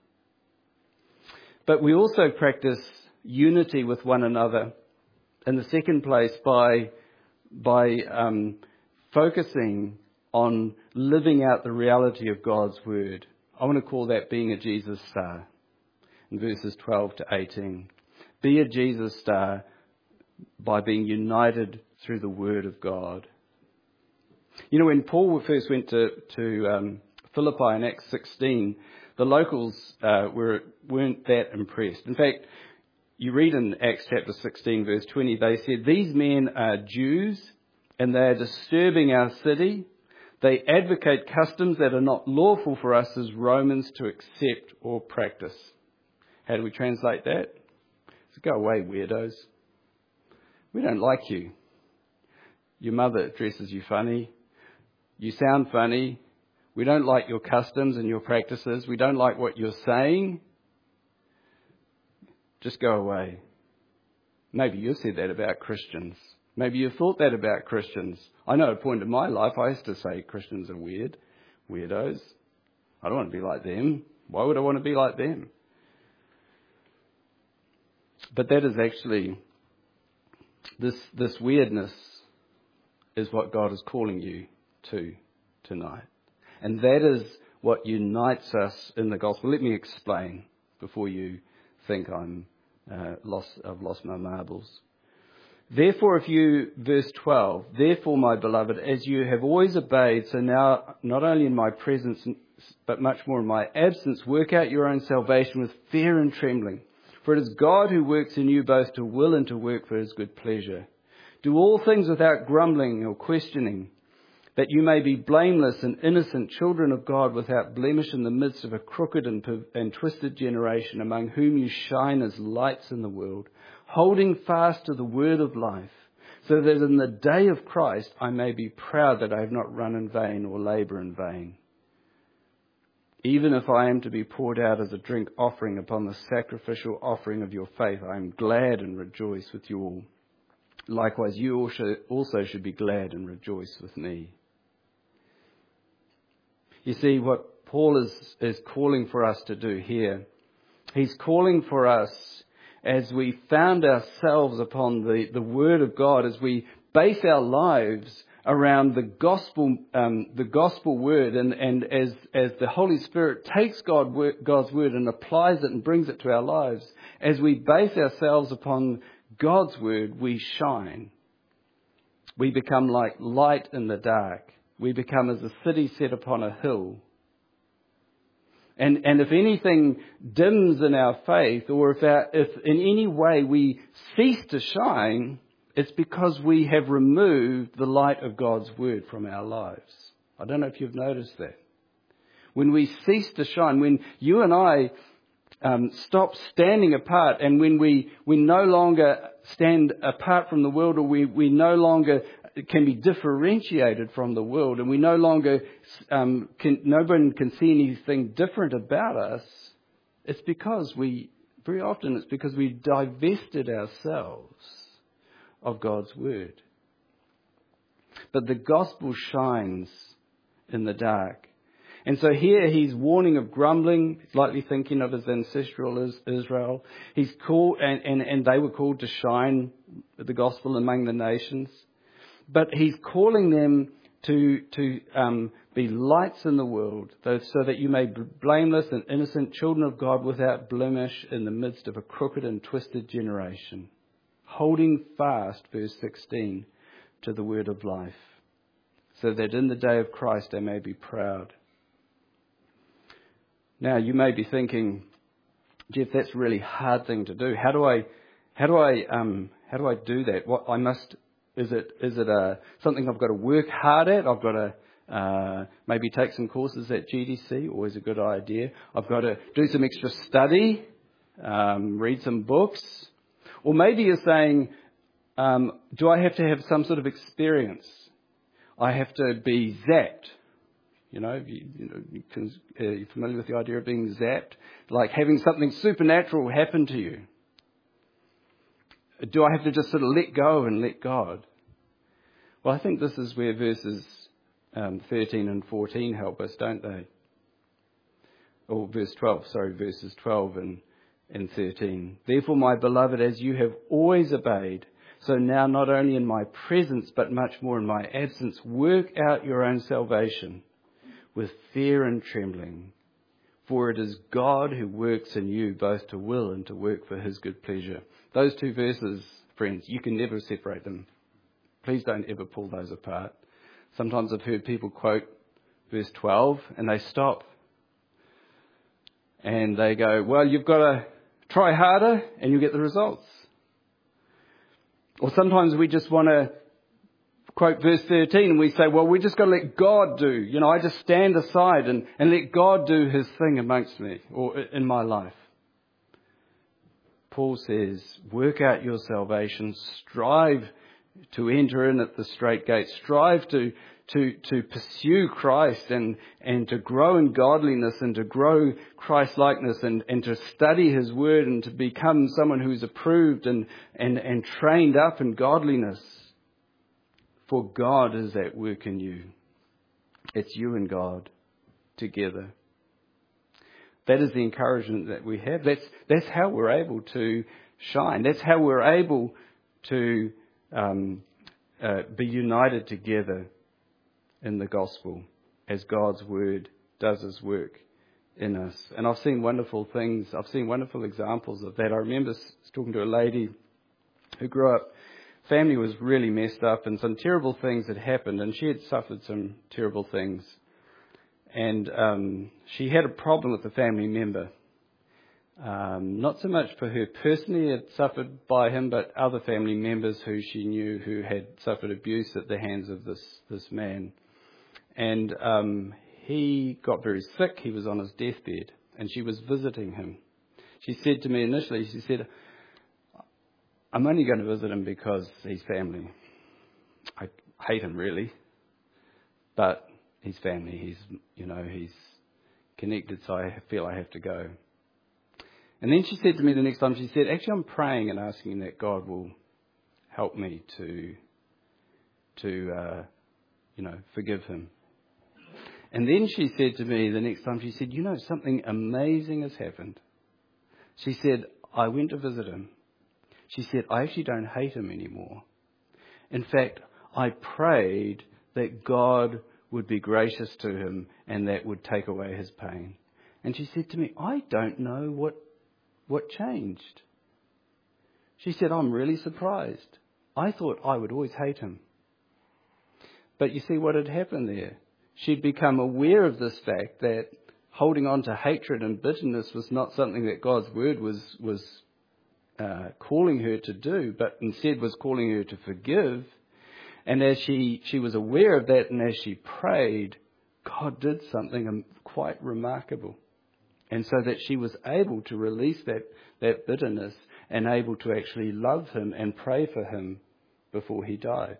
But we also practice unity with one another in the second place by by um, focusing on living out the reality of God's word. I want to call that being a Jesus star in verses twelve to eighteen. Be a Jesus star by being united through the word of God. You know, when Paul first went to, to um, Philippi in Acts sixteen, the locals uh, were, weren't that impressed. In fact, you read in Acts chapter sixteen, verse twenty, they said, "These men are Jews and they are disturbing our city. They advocate customs that are not lawful for us as Romans to accept or practice." How do we translate that? So go away, weirdos. We don't like you. Your mother dresses you funny. You sound funny. We don't like your customs and your practices. We don't like what you're saying. Just go away. Maybe you said that about Christians. Maybe you thought that about Christians. I know at a point in my life I used to say Christians are weird, weirdos. I don't want to be like them. Why would I want to be like them? But that is actually, this this weirdness is what God is calling you to tonight. And that is what unites us in the gospel. Let me explain before you think I'm uh, lost, I've lost my marbles. Therefore, if you, verse twelve, therefore, my beloved, as you have always obeyed, so now, not only in my presence, but much more in my absence, work out your own salvation with fear and trembling. For it is God who works in you both to will and to work for his good pleasure. Do all things without grumbling or questioning, that you may be blameless and innocent, children of God without blemish in the midst of a crooked and, and twisted generation, among whom you shine as lights in the world, holding fast to the word of life, so that in the day of Christ I may be proud that I have not run in vain or labour in vain. Even if I am to be poured out as a drink offering upon the sacrificial offering of your faith, I am glad and rejoice with you all. Likewise, you also, also should be glad and rejoice with me. You see, what Paul is, is calling for us to do here, he's calling for us as we found ourselves upon the, the Word of God, as we base our lives around the gospel, um, the gospel word, and, and as, as the Holy Spirit takes God, God's word and applies it and brings it to our lives, as we base ourselves upon God's word, we shine. We become like light in the dark. We become as a city set upon a hill. And, and if anything dims in our faith, or if, our, if in any way we cease to shine, it's because we have removed the light of God's word from our lives. I don't know if you've noticed that. When we cease to shine, when you and I um, stop standing apart, and when we, we no longer stand apart from the world, or we, we no longer can be differentiated from the world, and we no longer, um, can, no one can see anything different about us, it's because we, very often it's because we divested ourselves of God's word. But the gospel shines in the dark. And so here he's warning of grumbling, likely thinking of his ancestral Israel. He's called, and, and, and they were called to shine the gospel among the nations. But he's calling them to, to um, be lights in the world, so that you may be blameless and innocent, children of God without blemish in the midst of a crooked and twisted generation, holding fast, verse sixteen, to the word of life, so that in the day of Christ they may be proud. Now, you may be thinking, Jeff, that's a really hard thing to do. How do I, how do I, um, how do I do that? What I must, is it, is it a, something I've got to work hard at? I've got to uh, maybe take some courses at G D C, always a good idea. I've got to do some extra study, um, read some books. Or maybe you're saying, um, do I have to have some sort of experience? I have to be zapped. You know, you, you know, you can, uh, you're familiar with the idea of being zapped? Like having something supernatural happen to you. Do I have to just sort of let go and let God? Well, I think this is where verses um, thirteen and fourteen help us, don't they? Or verse twelve, sorry, verses twelve and, and thirteen. Therefore, my beloved, as you have always obeyed, so now not only in my presence, but much more in my absence, work out your own salvation with fear and trembling. For it is God who works in you both to will and to work for his good pleasure. Those two verses, friends, you can never separate them. Please don't ever pull those apart. Sometimes I've heard people quote verse twelve and they stop. And they go, well, you've got to try harder and you'll get the results. Or sometimes we just want to quote verse thirteen and we say, well, we just got to let God do. You know, I just stand aside and, and let God do his thing amongst me or in my life. Paul says, work out your salvation, strive to enter in at the straight gate, strive to to to pursue Christ and, and to grow in godliness and to grow Christ-likeness and, and to study his word and to become someone who's approved and, and, and trained up in godliness. For God is at work in you. It's you and God together. That is the encouragement that we have. That's, that's how we're able to shine. That's how we're able to um, uh, be united together in the gospel as God's word does his work in us. And I've seen wonderful things. I've seen wonderful examples of that. I remember talking to a lady who grew up family was really messed up and some terrible things had happened, and she had suffered some terrible things. And um, she had a problem with a family member. Um, not so much for her personally had suffered by him, but other family members who she knew who had suffered abuse at the hands of this, this man. And um, he got very sick. He was on his deathbed, and she was visiting him. She said to me initially, she said, I'm only going to visit him because he's family. I hate him really, but he's family. He's, you know, he's connected, so I feel I have to go. And then she said to me the next time, she said, actually, I'm praying and asking that God will help me to, to, uh, you know, forgive him. And then she said to me the next time, she said, you know, something amazing has happened. She said, I went to visit him. She said, I actually don't hate him anymore. In fact, I prayed that God would be gracious to him and that would take away his pain. And she said to me, I don't know what what changed. She said, I'm really surprised. I thought I would always hate him. But you see what had happened there? She'd become aware of this fact that holding on to hatred and bitterness was not something that God's word was was uh, calling her to do, but instead was calling her to forgive. And as she, she was aware of that, and as she prayed, God did something quite remarkable. And so that she was able to release that, that bitterness and able to actually love him and pray for him before he died.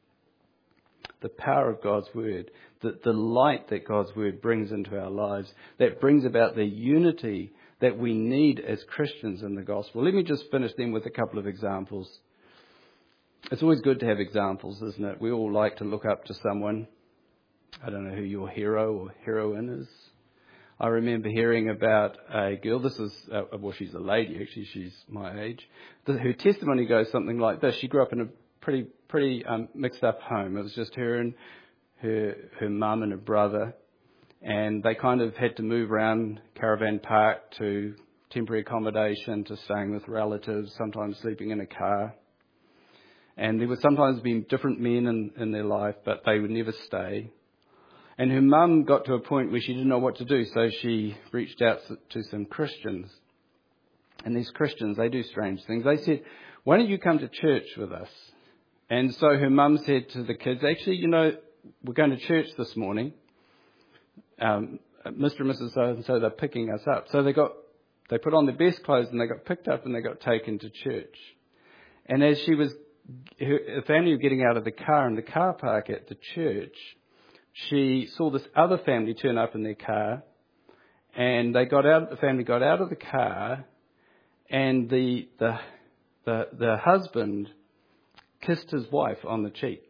The power of God's word, the, the light that God's word brings into our lives, that brings about the unity that we need as Christians in the gospel. Let me just finish then with a couple of examples. It's always good to have examples, isn't it? We all like to look up to someone. I don't know who your hero or heroine is. I remember hearing about a girl, this is, uh, well, she's a lady, actually, she's my age. Her testimony goes something like this. She grew up in a pretty, pretty um, mixed up home. It was just her and her, her mum and her brother. And they kind of had to move around Caravan Park to temporary accommodation, to staying with relatives, sometimes sleeping in a car. And there would sometimes be different men in, in their life, but they would never stay. And her mum got to a point where she didn't know what to do, so she reached out to some Christians. And these Christians, they do strange things. They said, why don't you come to church with us? And so her mum said to the kids, actually, you know, we're going to church this morning. Um, Mister and Missus So-and-so, they're picking us up. So they got, they put on their best clothes and they got picked up and they got taken to church. And as she was, her, her family were getting out of the car in the car park at the church, she saw this other family turn up in their car, and they got out. The family got out of the car, and the the the, the husband kissed his wife on the cheek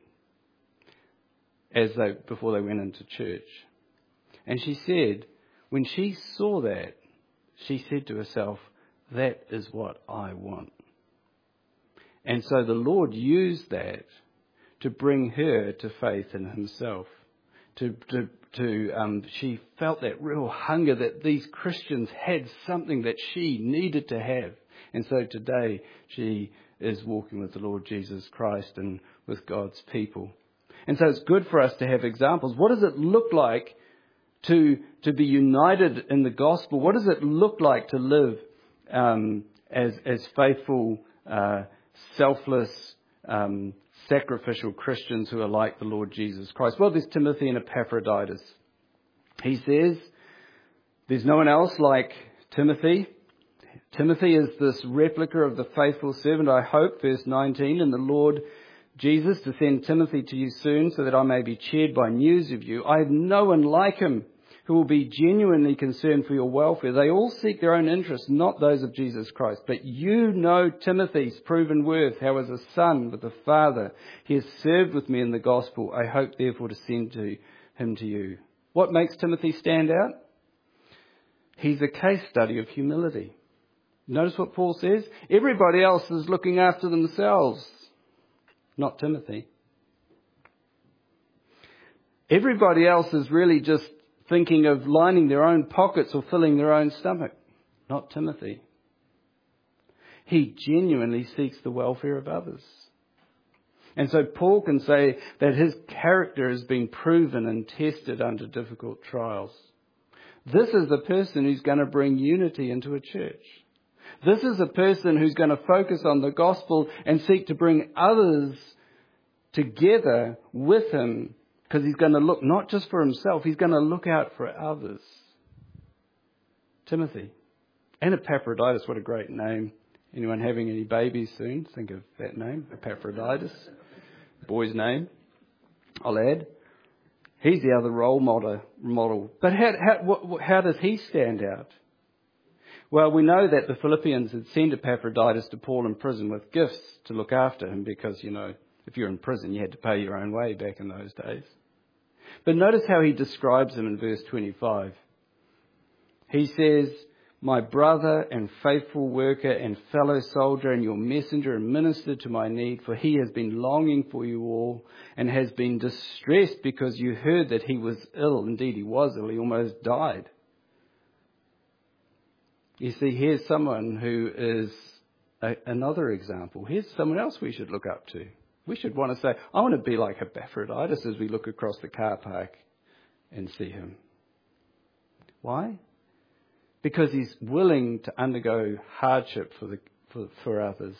as they before they went into church. And she said, when she saw that, she said to herself, "That is what I want." And so the Lord used that to bring her to faith in Himself. To, to, to, um, she felt that real hunger that these Christians had something that she needed to have. And so today she is walking with the Lord Jesus Christ and with God's people. And so it's good for us to have examples. What does it look like to, to be united in the gospel? What does it look like to live, um, as, as faithful, uh, selfless, um, sacrificial Christians who are like the Lord Jesus Christ? Well, there's Timothy and Epaphroditus. He says, there's no one else like Timothy. Timothy is this replica of the faithful servant, I hope, verse nineteen, in the Lord Jesus, to send Timothy to you soon so that I may be cheered by news of you. I have no one like him who will be genuinely concerned for your welfare. They all seek their own interests, not those of Jesus Christ. But you know Timothy's proven worth, how as a son with a father he has served with me in the gospel. I hope therefore to send to him to you. What makes Timothy stand out? He's a case study of humility. Notice what Paul says. Everybody else is looking after themselves, not Timothy. Everybody else is really just thinking of lining their own pockets or filling their own stomach, not Timothy. He genuinely seeks the welfare of others. And so Paul can say that his character has been proven and tested under difficult trials. This is the person who's going to bring unity into a church. This is a person who's going to focus on the gospel and seek to bring others together with him, because he's going to look not just for himself, he's going to look out for others. Timothy. And Epaphroditus, what a great name. Anyone having any babies soon? Think of that name, Epaphroditus. Boy's name, I'll add. He's the other role model. model. But how, how, how does he stand out? Well, we know that the Philippians had sent Epaphroditus to Paul in prison with gifts to look after him because, you know, if you're in prison, you had to pay your own way back in those days. But notice how he describes him in verse twenty-five. He says, my brother and faithful worker and fellow soldier and your messenger and minister to my need, for he has been longing for you all and has been distressed because you heard that he was ill. Indeed, he was ill. He almost died. You see, here's someone who is a, another example. Here's someone else we should look up to. We should want to say, I want to be like Epaphroditus as we look across the car park and see him. Why? Because he's willing to undergo hardship for the for, for others.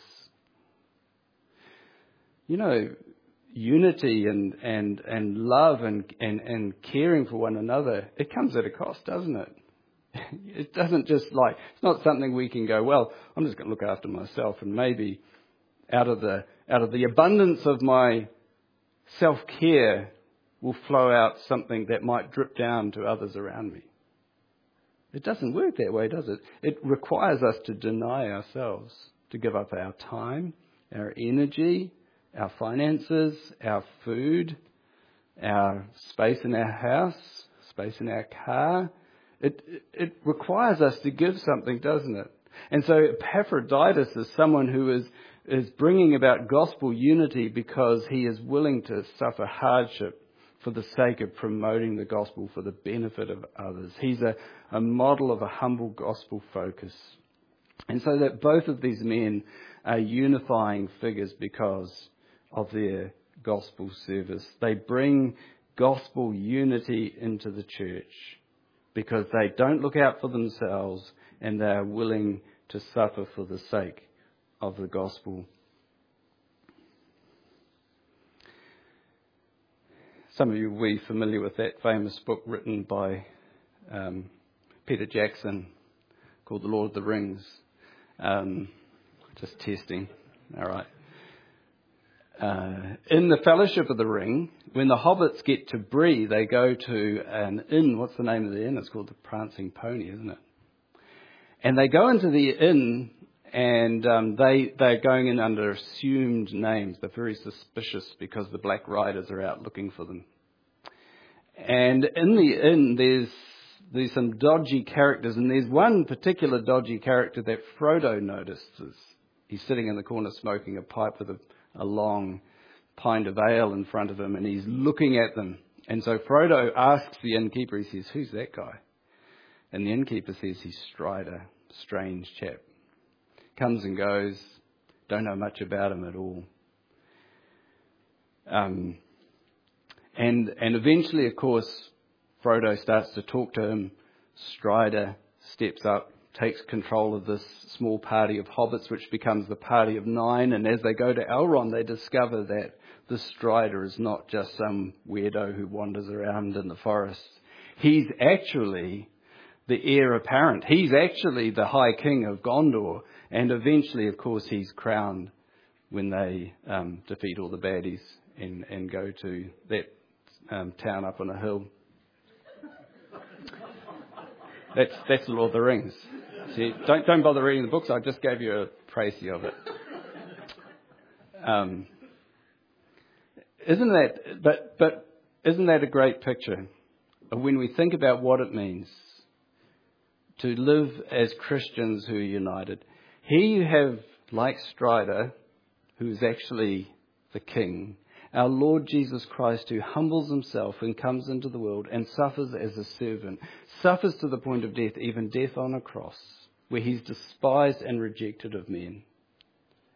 You know, unity and, and, and love and, and, and caring for one another, it comes at a cost, doesn't it? It doesn't just like, it's not something we can go, well, I'm just going to look after myself and maybe out of the out of the abundance of my self-care will flow out something that might drip down to others around me. It doesn't work that way, does it? It requires us to deny ourselves, to give up our time, our energy, our finances, our food, our space in our house, space in our car. It, it, it requires us to give something, doesn't it? And so Epaphroditus is someone who is, is bringing about gospel unity because he is willing to suffer hardship for the sake of promoting the gospel for the benefit of others. He's a, a model of a humble gospel focus. And so that both of these men are unifying figures because of their gospel service. They bring gospel unity into the church because they don't look out for themselves and they are willing to suffer for the sake of the gospel. Some of you will be familiar with that famous book written by um, Peter Jackson called The Lord of the Rings. Um, just testing. All right. Uh, in the Fellowship of the Ring, when the hobbits get to Bree, they go to an inn. What's the name of the inn? It's called the Prancing Pony, isn't it? And they go into the inn and um, they, they're going in under assumed names. They're very suspicious because the Black Riders are out looking for them. And in the inn, there's, there's some dodgy characters. And there's one particular dodgy character that Frodo notices. He's sitting in the corner smoking a pipe with a, a long pint of ale in front of him. And he's looking at them. And so Frodo asks the innkeeper, he says, who's that guy? And the innkeeper says, he's Strider, strange chap. Comes and goes, don't know much about him at all. Um, and and eventually, of course, Frodo starts to talk to him. Strider steps up, takes control of this small party of hobbits, which becomes the party of nine. And as they go to Elrond, they discover that this Strider is not just some weirdo who wanders around in the forest. He's actually the heir apparent. He's actually the High King of Gondor. And eventually, of course, he's crowned when they um, defeat all the baddies and, and go to that um, town up on a hill. That's that's the Lord of the Rings. See, don't don't bother reading the books. I just gave you a précis of it. Um, isn't that? But but isn't that a great picture of when we think about what it means to live as Christians who are united? Here you have, like Strider, who is actually the King, our Lord Jesus Christ, who humbles himself and comes into the world and suffers as a servant, suffers to the point of death, even death on a cross, where he's despised and rejected of men.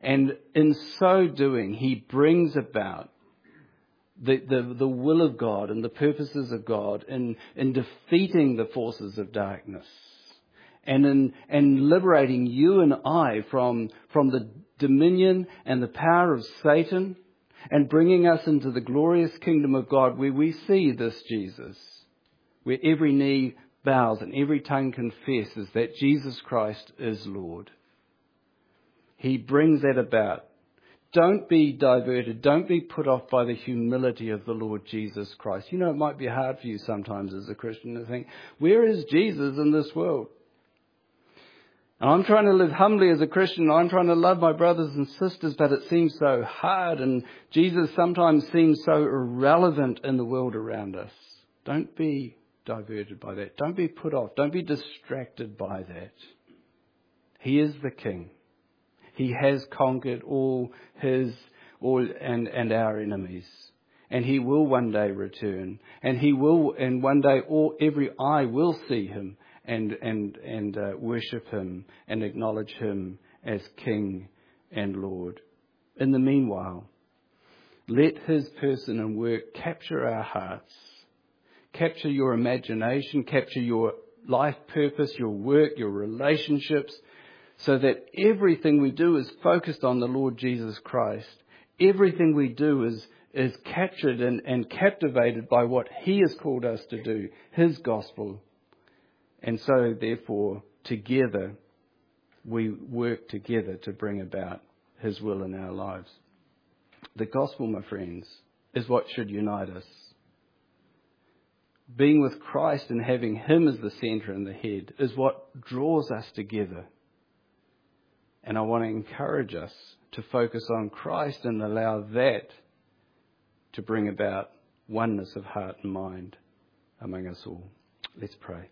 And in so doing, he brings about the, the, the will of God and the purposes of God in, in defeating the forces of darkness and in and liberating you and I from, from the dominion and the power of Satan and bringing us into the glorious kingdom of God where we see this Jesus, where every knee bows and every tongue confesses that Jesus Christ is Lord. He brings that about. Don't be diverted. Don't be put off by the humility of the Lord Jesus Christ. You know, it might be hard for you sometimes as a Christian to think, where is Jesus in this world? And I'm trying to live humbly as a Christian. I'm trying to love my brothers and sisters, but it seems so hard. And Jesus sometimes seems so irrelevant in the world around us. Don't be diverted by that. Don't be put off. Don't be distracted by that. He is the King. He has conquered all his all and, and our enemies. And he will one day return. And he will and one day all every eye will see him and and, and uh, worship him and acknowledge him as King and Lord. In the meanwhile, let his person and work capture our hearts. Capture your imagination, capture your life purpose, your work, your relationships, so that everything we do is focused on the Lord Jesus Christ. Everything we do is, is captured and, and captivated by what he has called us to do, his gospel. And so, therefore, together, we work together to bring about his will in our lives. The gospel, my friends, is what should unite us. Being with Christ and having him as the centre and the head is what draws us together. And I want to encourage us to focus on Christ and allow that to bring about oneness of heart and mind among us all. Let's pray.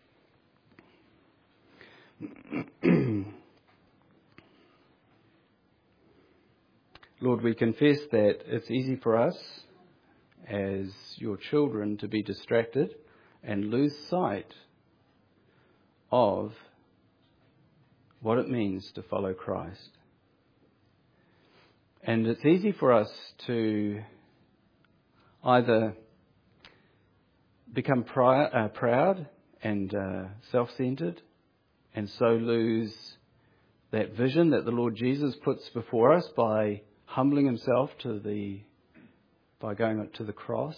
Lord, we confess that it's easy for us as your children to be distracted and lose sight of what it means to follow Christ. And it's easy for us to either become pri- uh, proud and uh, self-centered and so lose that vision that the Lord Jesus puts before us by humbling himself to the by going to the cross.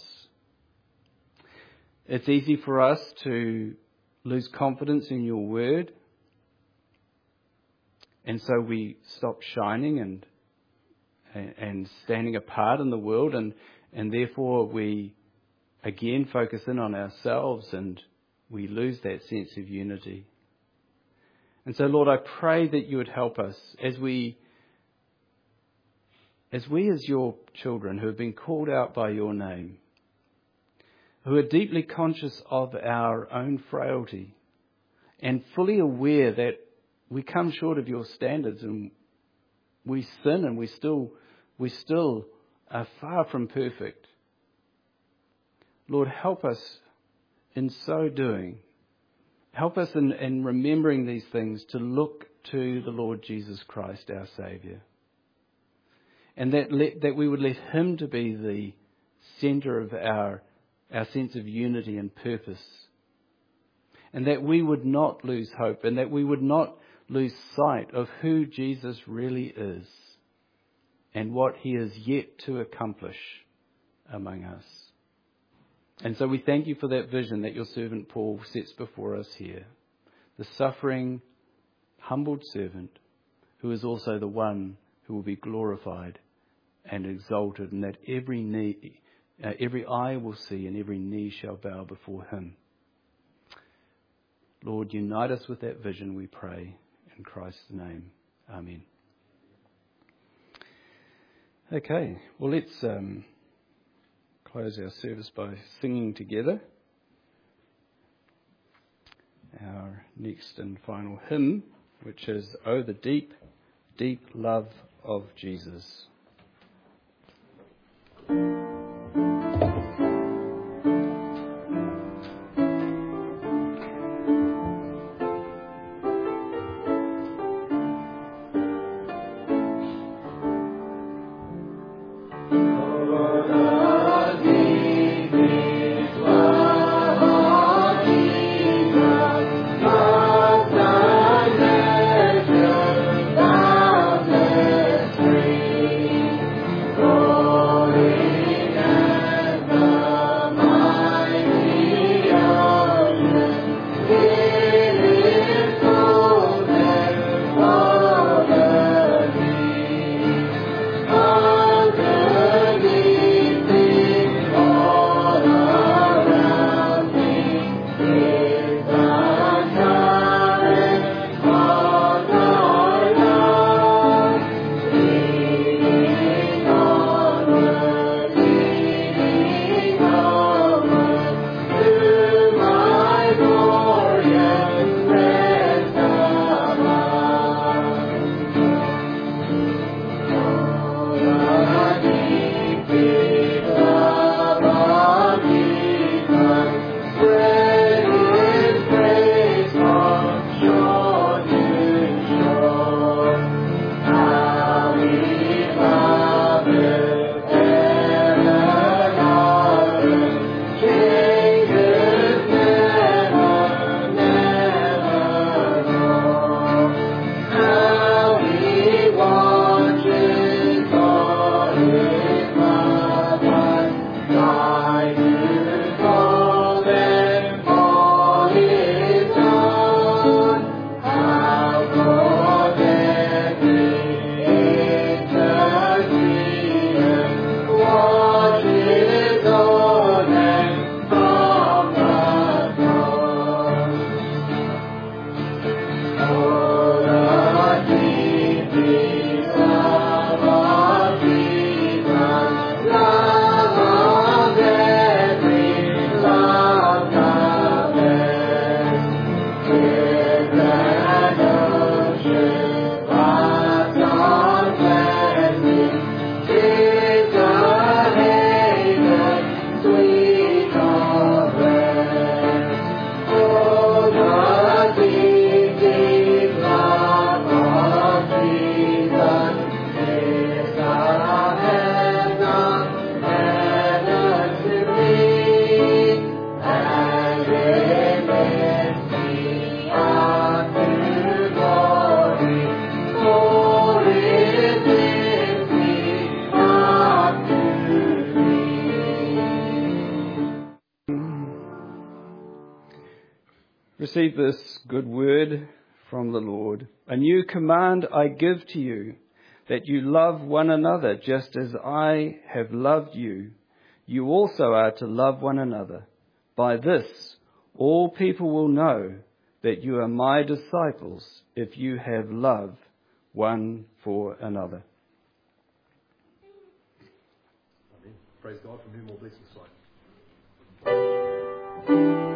It's easy for us to lose confidence in your word. And so we stop shining and and standing apart in the world, and, and therefore we again focus in on ourselves and we lose that sense of unity. And so, Lord, I pray that you would help us as we, as we as your children who have been called out by your name, who are deeply conscious of our own frailty and fully aware that we come short of your standards and we sin and we still we still are far from perfect. Lord, help us in so doing. Help us in, in remembering these things to look to the Lord Jesus Christ, our Saviour. And that let, that we would let him to be the centre of our, our sense of unity and purpose. And that we would not lose hope and that we would not lose sight of who Jesus really is and what he is yet to accomplish among us. And so we thank you for that vision that your servant Paul sets before us here. The suffering, humbled servant who is also the one who will be glorified and exalted, and that every knee, uh, every eye will see and every knee shall bow before him. Lord, unite us with that vision, we pray. In Christ's name, amen. Okay, well, let's um, close our service by singing together our next and final hymn, which is "Oh, the Deep, Deep Love of Jesus." Receive this good word from the Lord. A new command I give to you, that you love one another just as I have loved you. You also are to love one another. By this, all people will know that you are my disciples if you have love one for another. Amen. Praise God for new more blessings.